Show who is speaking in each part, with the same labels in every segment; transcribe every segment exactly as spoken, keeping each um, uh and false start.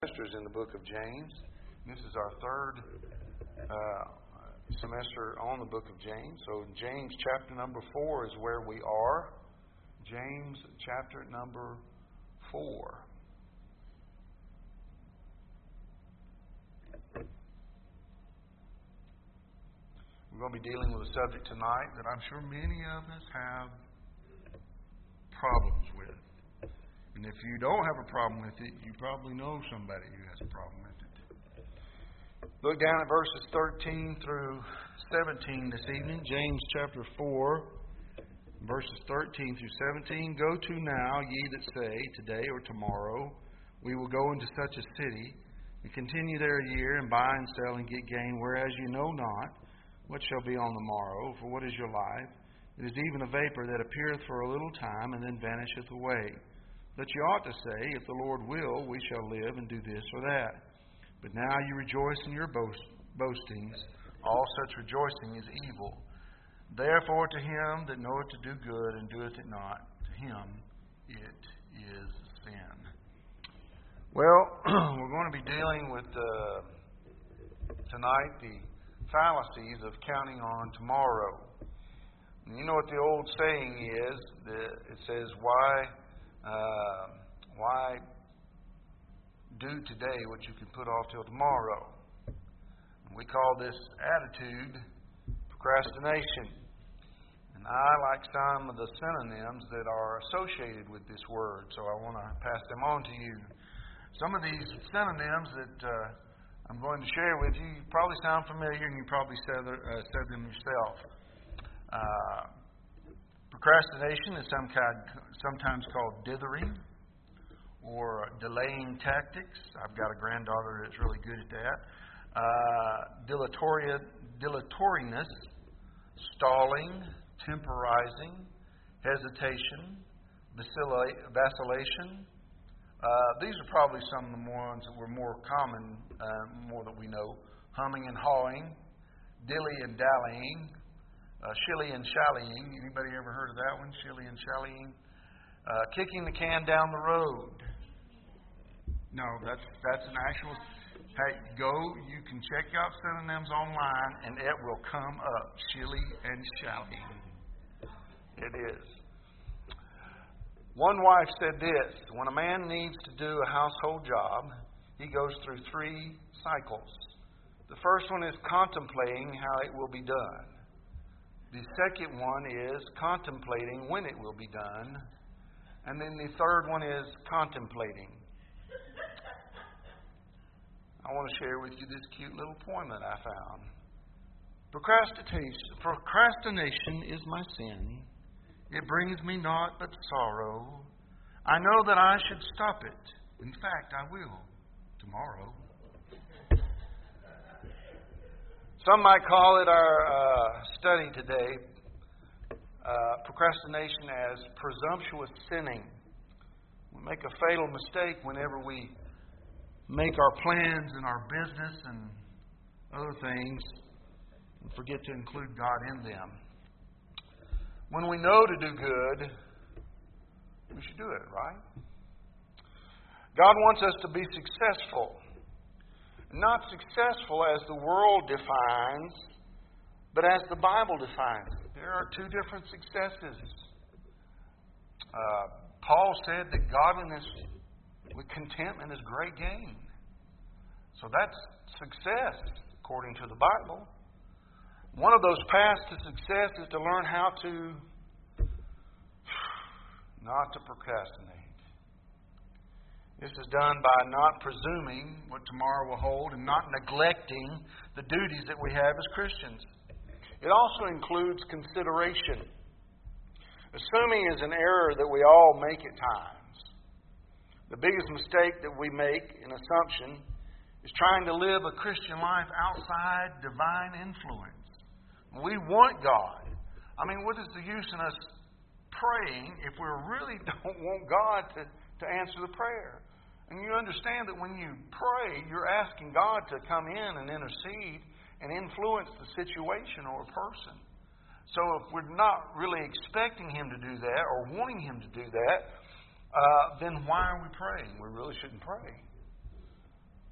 Speaker 1: Semesters in the book of James. This is our third uh, semester on the book of James. So James chapter number four is where we are. James chapter number four. We're going to be dealing with a subject tonight that I'm sure many of us have problems with. And if you don't have a problem with it, you probably know somebody who has a problem with it. Look down at verses thirteen through seventeen this evening. James chapter four, verses thirteen through seventeen. Go to now, ye that say, today or tomorrow, we will go into such a city, and continue there a year, and buy and sell and get gain, whereas you know not what shall be on the morrow. For what is your life? It is even a vapor that appeareth for a little time, and then vanisheth away. But you ought to say, if the Lord will, we shall live and do this or that. But now you rejoice in your boast, boastings. All such rejoicing is evil. Therefore to him that knoweth to do good and doeth it not, to him it is sin. Well, we're going to be dealing with uh, tonight the fallacies of counting on tomorrow. And you know what the old saying is? It says, why... Uh, why do today what you can put off till tomorrow? And we call this attitude procrastination. And I like some of the synonyms that are associated with this word, so I want to pass them on to you. Some of these synonyms that uh, I'm going to share with you, you probably sound familiar, and you probably said, uh, said them yourself. Uh, Procrastination is some kind, sometimes called dithering or delaying tactics. I've got a granddaughter that's really good at that. Uh, dilatoria, dilatoriness, stalling, temporizing, hesitation, vacillation. Uh, these are probably some of the ones that were more common, uh, more that we know. Humming and hawing, dilly and dallying. Uh, shilly and shallying. Anybody ever heard of that one? Shilly and shallying. Uh, kicking the can down the road. No, that's that's an actual. Hey, go. You can check out synonyms online, and it will come up. Shilly and shallying. It is. One wife said this: when a man needs to do a household job, he goes through three cycles. The first one is contemplating how it will be done. The second one is contemplating when it will be done. And then the third one is contemplating. I want to share with you this cute little poem that I found. Procrastination, procrastination is my sin. It brings me naught but sorrow. I know that I should stop it. In fact, I will tomorrow. Some might call it our uh, study today, uh, procrastination as presumptuous sinning. We make a fatal mistake whenever we make our plans and our business and other things and forget to include God in them. When we know to do good, we should do it, right? God wants us to be successful. Not successful as the world defines, but as the Bible defines. There are two different successes. Uh, Paul said that godliness with contentment is great gain. So that's success, according to the Bible. One of those paths to success is to learn how to not to procrastinate. This is done by not presuming what tomorrow will hold and not neglecting the duties that we have as Christians. It also includes consideration. Assuming is an error that we all make at times. The biggest mistake that we make in assumption is trying to live a Christian life outside divine influence. We want God. I mean, what is the use in us praying if we really don't want God to, to answer the prayer? And you understand that when you pray, you're asking God to come in and intercede and influence the situation or a person. So if we're not really expecting Him to do that or wanting Him to do that, uh, then why are we praying? We really shouldn't pray.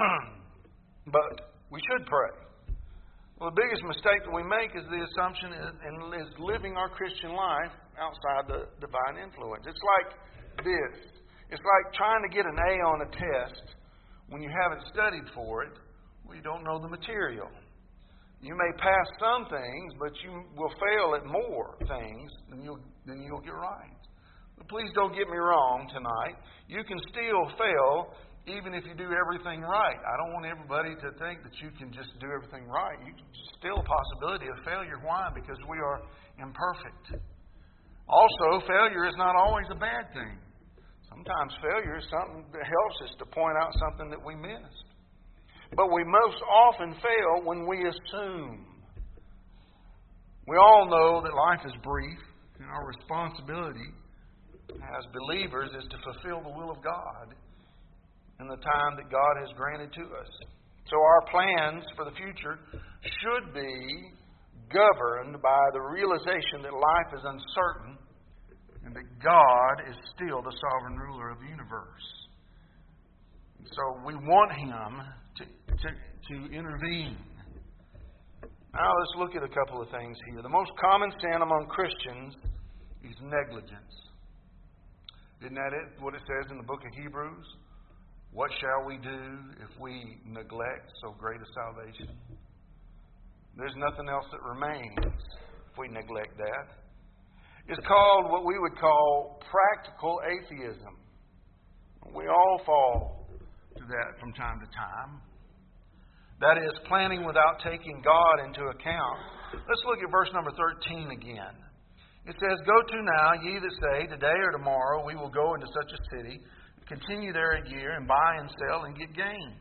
Speaker 1: But we should pray. Well, the biggest mistake that we make is the assumption is, is living our Christian life outside the divine influence. It's like this. It's like trying to get an A on a test when you haven't studied for it, well, you don't know the material. You may pass some things, but you will fail at more things than you'll, than you'll get right. But please don't get me wrong tonight. You can still fail even if you do everything right. I don't want everybody to think that you can just do everything right. You can still a possibility of failure. Why? Because we are imperfect. Also, failure is not always a bad thing. Sometimes failure is something that helps us to point out something that we missed. But we most often fail when we assume. We all know that life is brief, and our responsibility as believers is to fulfill the will of God in the time that God has granted to us. So our plans for the future should be governed by the realization that life is uncertain and that God is still the sovereign ruler of the universe. And so we want Him to, to, to intervene. Now let's look at a couple of things here. The most common sin among Christians is negligence. Isn't that it? What it says in the book of Hebrews? What shall we do if we neglect so great a salvation? There's nothing else that remains if we neglect that. It's called what we would call practical atheism. We all fall to that from time to time. That is, planning without taking God into account. Let's look at verse number thirteen again. It says, "Go to now, ye that say, today or tomorrow we will go into such a city, continue there a year, and buy and sell and get gain."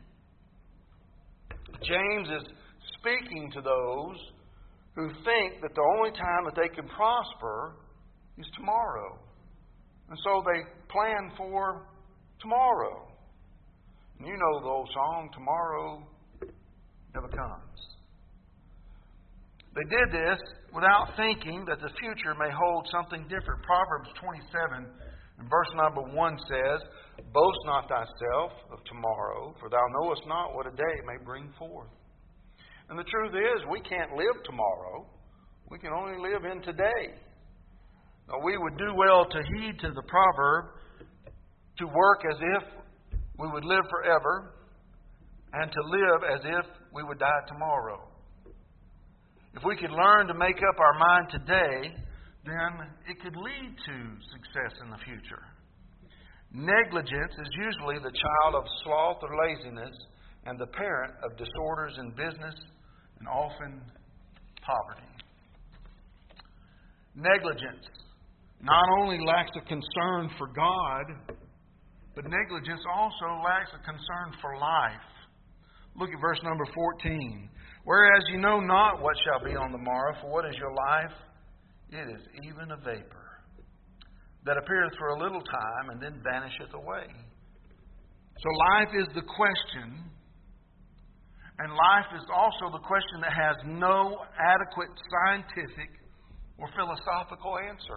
Speaker 1: James is speaking to those who think that the only time that they can prosper is tomorrow. And so they plan for tomorrow. And you know the old song, tomorrow never comes. They did this without thinking that the future may hold something different. Proverbs twenty-seven and verse number one says, "Boast not thyself of tomorrow, for thou knowest not what a day may bring forth." And the truth is, we can't live tomorrow. We can only live in today. Now, we would do well to heed to the proverb, to work as if we would live forever, and to live as if we would die tomorrow. If we could learn to make up our mind today, then it could lead to success in the future. Negligence is usually the child of sloth or laziness and the parent of disorders in business and often poverty. Negligence not only lacks a concern for God, but negligence also lacks a concern for life. Look at verse number fourteen. "Whereas you know not what shall be on the morrow, for what is your life? It is even a vapor, that appeareth for a little time, and then vanisheth away." So life is the question, and life is also the question that has no adequate scientific or philosophical answer.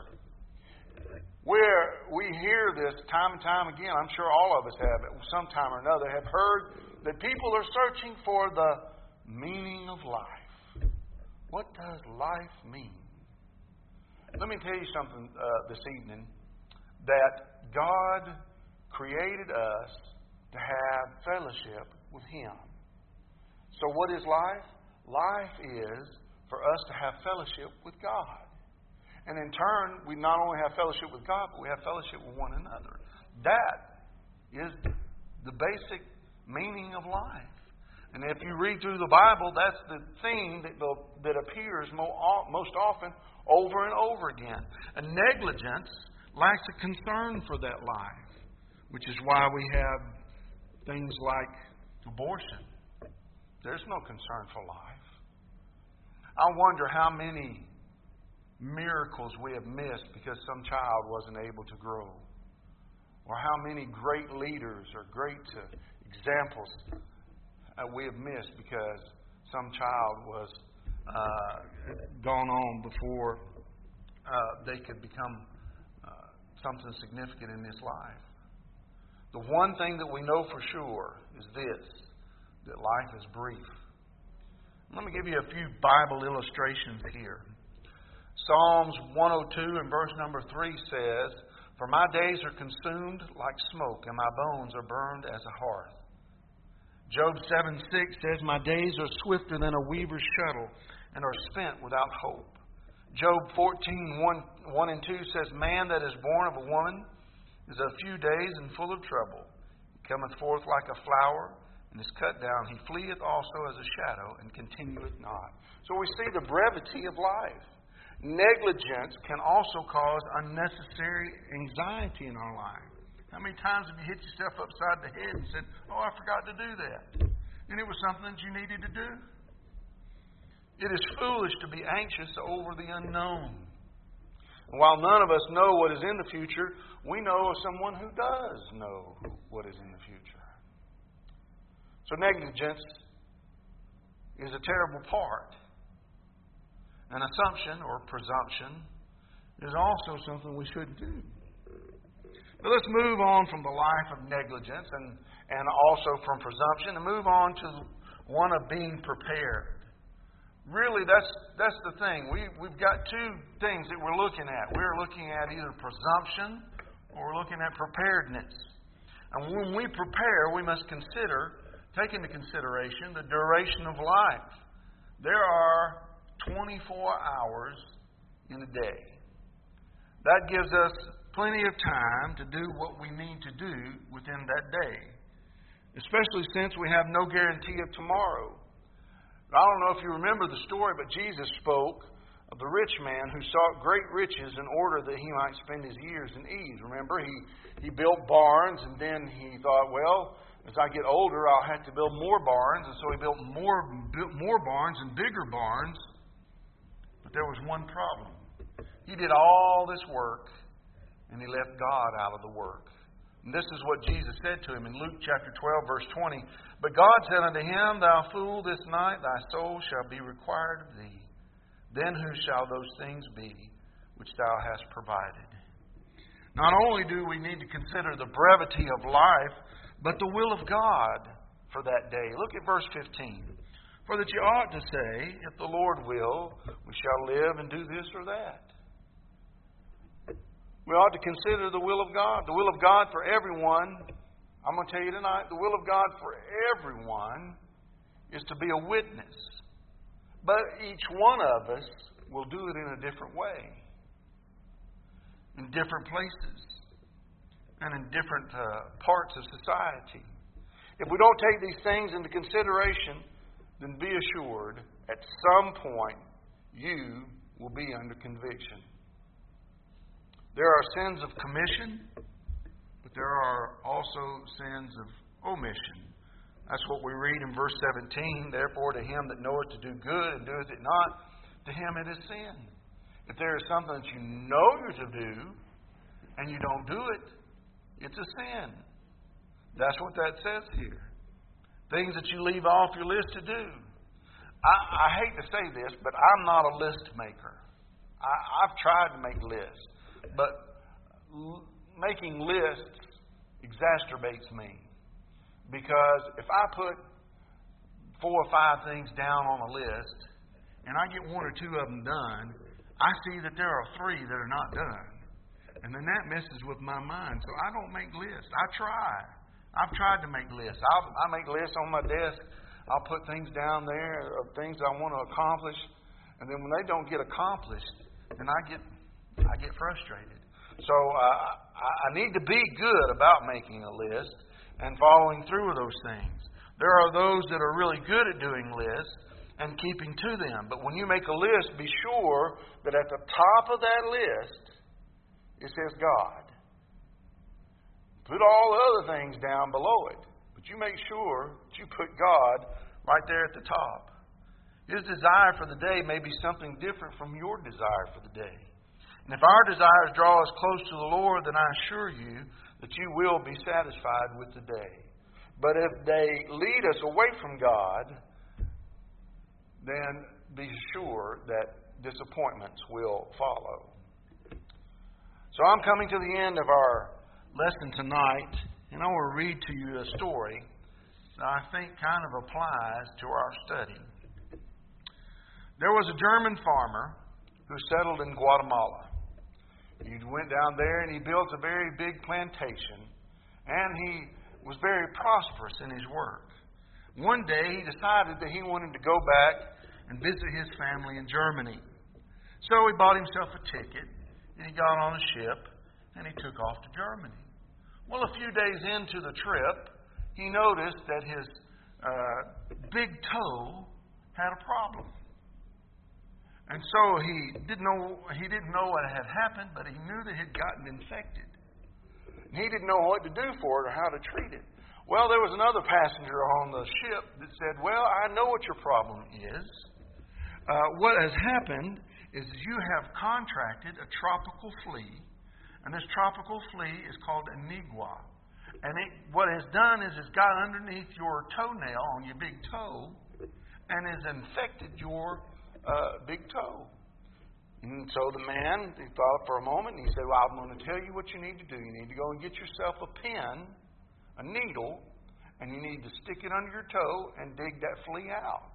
Speaker 1: Where we hear this time and time again, I'm sure all of us have at some time or another, have heard that people are searching for the meaning of life. What does life mean? Let me tell you something uh, this evening, that God created us to have fellowship with Him. So what is life? Life is for us to have fellowship with God. And in turn, we not only have fellowship with God, but we have fellowship with one another. That is the basic meaning of life. And if you read through the Bible, that's the theme that, that appears most often over and over again. And negligence lacks a concern for that life, which is why we have things like abortion. There's no concern for life. I wonder how many miracles we have missed because some child wasn't able to grow. Or how many great leaders or great uh, examples uh, we have missed because some child was uh, gone on before uh, they could become uh, something significant in this life. The one thing that we know for sure is this, that life is brief. Let me give you a few Bible illustrations here. Psalms one oh two and verse number three says, "For my days are consumed like smoke, and my bones are burned as a hearth." Job seven six says, "My days are swifter than a weaver's shuttle, and are spent without hope." Job fourteen one and two says, "Man that is born of a woman is a few days and full of trouble. He cometh forth like a flower, and is cut down. He fleeth also as a shadow, and continueth not." So we see the brevity of life. Negligence can also cause unnecessary anxiety in our life. How many times have you hit yourself upside the head and said, "Oh, I forgot to do that," and it was something that you needed to do? It is foolish to be anxious over the unknown. And while none of us know what is in the future, we know of someone who does know what is in the future. So negligence is a terrible part. An assumption or presumption is also something we shouldn't do. But let's move on from the life of negligence and, and also from presumption and move on to one of being prepared. Really, that's that's the thing. We, we've got two things that we're looking at. We're looking at either presumption or we're looking at preparedness. And when we prepare, we must consider, take into consideration the duration of life. There are twenty-four hours in a day. That gives us plenty of time to do what we need to do within that day, especially since we have no guarantee of tomorrow. I don't know if you remember the story, but Jesus spoke of the rich man who sought great riches in order that he might spend his years in ease. Remember, he, he built barns, and then he thought, well, as I get older, I'll have to build more barns. And so he built more, built more barns and bigger barns. But there was one problem. He did all this work, and he left God out of the work. And this is what Jesus said to him in Luke chapter twelve, verse twenty. "But God said unto him, Thou fool, this night thy soul shall be required of thee. Then who shall those things be which thou hast provided?" Not only do we need to consider the brevity of life, but the will of God for that day. Look at verse fifteen. "For that you ought to say, If the Lord will, we shall live and do this or that." We ought to consider the will of God. The will of God for everyone, I'm going to tell you tonight, the will of God for everyone is to be a witness. But each one of us will do it in a different way, in different places, and in different uh, parts of society. If we don't take these things into consideration, then be assured, at some point, you will be under conviction. There are sins of commission, but there are also sins of omission. That's what we read in verse seventeen. "Therefore to him that knoweth to do good and doeth it not, to him it is sin." If there is something that you know you're to do, and you don't do it, it's a sin. That's what that says here. Things that you leave off your list to do. I, I hate to say this, but I'm not a list maker. I, I've tried to make lists. But l- making lists exacerbates me. Because if I put four or five things down on a list, and I get one or two of them done, I see that there are three that are not done. And then that messes with my mind. So I don't make lists. I try. I've tried to make lists. I'll, I make lists on my desk. I'll put things down there of things I want to accomplish. And then when they don't get accomplished, then I get I get frustrated. So uh, I need to be good about making a list and following through with those things. There are those that are really good at doing lists and keeping to them. But when you make a list, be sure that at the top of that list, it says God. Put all the other things down below it. But you make sure that you put God right there at the top. His desire for the day may be something different from your desire for the day. And if our desires draw us close to the Lord, then I assure you that you will be satisfied with the day. But if they lead us away from God, then be sure that disappointments will follow. So I'm coming to the end of our lesson tonight, and I want to read to you a story that I think kind of applies to our study. There was a German farmer who settled in Guatemala. He went down there and he built a very big plantation, and he was very prosperous in his work. One day he decided that he wanted to go back and visit his family in Germany. So he bought himself a ticket, and he got on a ship, and he took off to Germany. Well, a few days into the trip, he noticed that his uh, big toe had a problem. And so he didn't know he didn't know what had happened, but he knew that it had gotten infected. And he didn't know what to do for it or how to treat it. Well, there was another passenger on the ship that said, well, I know what your problem is. Uh, what has happened is you have contracted a tropical flea, and this tropical flea is called a nigua. And it, what it's done is it's got underneath your toenail on your big toe and has infected your Uh, big toe. And so the man, he thought for a moment, and he said, well, I'm going to tell you what you need to do. You need to go and get yourself a pin, a needle, and you need to stick it under your toe and dig that flea out.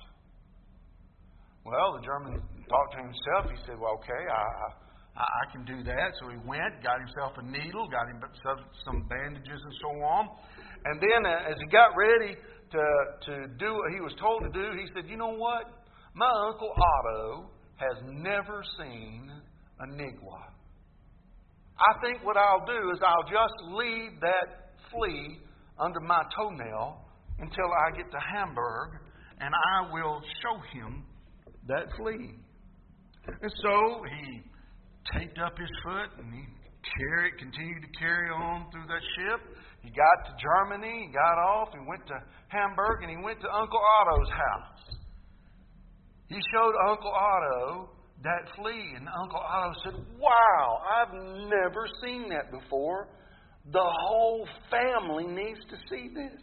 Speaker 1: Well, the German thought to himself, he said, well, okay, I, I, I can do that. So he went, got himself a needle, got him some bandages and so on. And then uh, as he got ready to, to do what he was told to do, he said, you know what? My Uncle Otto has never seen a nigua. I think what I'll do is I'll just leave that flea under my toenail until I get to Hamburg, and I will show him that flea. And so he taped up his foot, and he carried, continued to carry on through that ship. He got to Germany, he got off, he went to Hamburg, and he went to Uncle Otto's house. He showed Uncle Otto that flea, and Uncle Otto said, wow, I've never seen that before. The whole family needs to see this.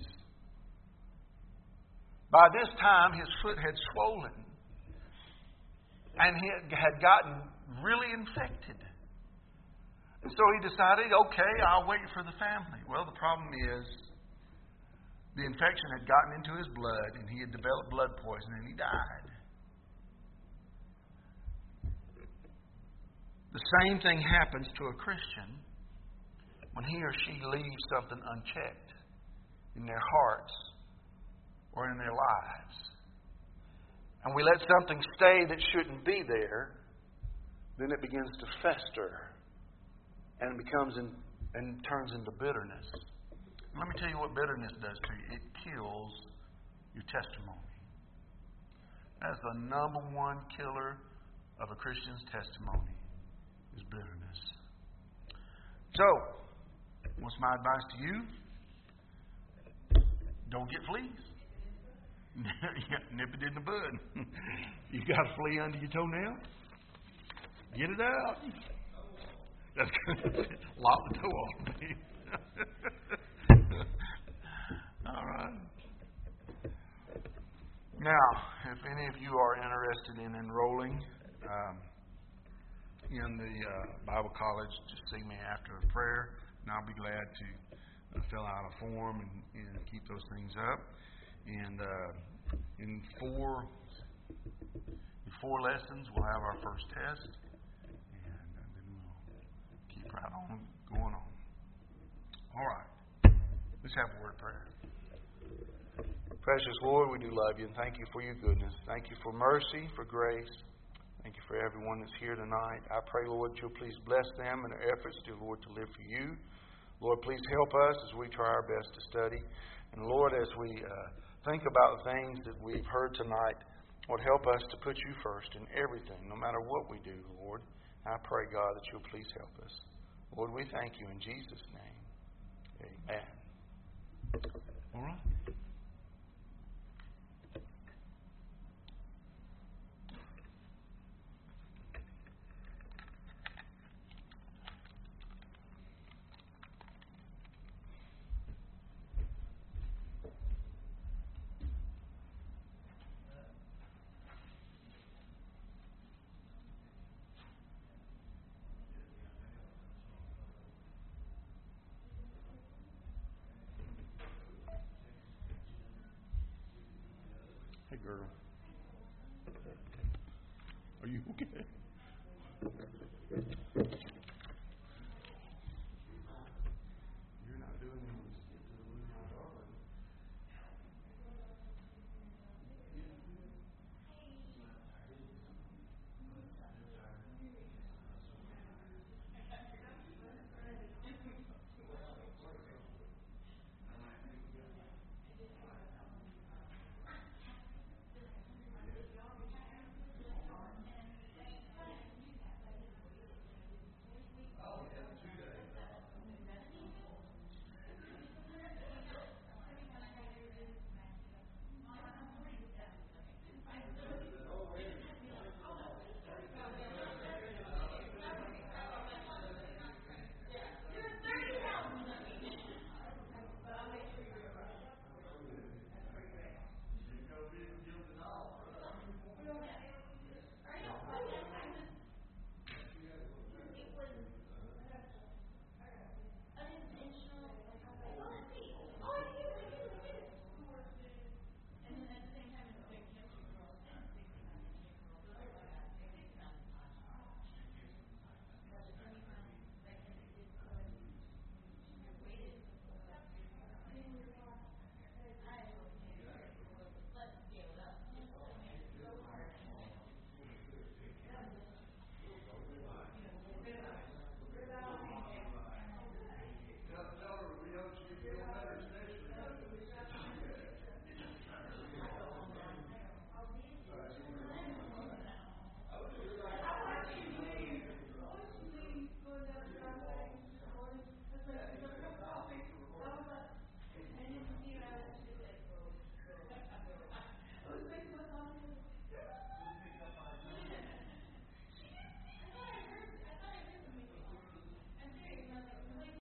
Speaker 1: By this time, his foot had swollen, and he had gotten really infected. And so he decided, okay, I'll wait for the family. Well, the problem is, the infection had gotten into his blood, and he had developed blood poisoning, and he died. The same thing happens to a Christian when he or she leaves something unchecked in their hearts or in their lives. And we let something stay that shouldn't be there, then it begins to fester and it becomes in, and turns into bitterness. And let me tell you what bitterness does to you. It kills your testimony. That's the number one killer of a Christian's testimony. Is bitterness. So, what's my advice to you? Don't get fleas. Nip it in the bud. You got a flea under your toenail? Get it out. That's good. Lock the toe off me. All right. Now, if any of you are interested in enrolling um, in the uh, Bible college, just see me after a prayer, and I'll be glad to uh, fill out a form and, and keep those things up. And uh, in four in four lessons, we'll have our first test, and uh, then we'll keep right on going on. All right. Let's have a word of prayer. Precious Lord, we do love you, and thank you for your goodness. Thank you for mercy, for grace. Thank you for everyone that's here tonight. I pray, Lord, that you'll please bless them in their efforts, dear Lord, to live for you. Lord, please help us as we try our best to study. And Lord, as we uh, think about the things that we've heard tonight, Lord, help us to put you first in everything, no matter what we do, Lord. I pray, God, that you'll please help us. Lord, we thank you in Jesus' name. Amen. All right. Hey, girl. Are you okay?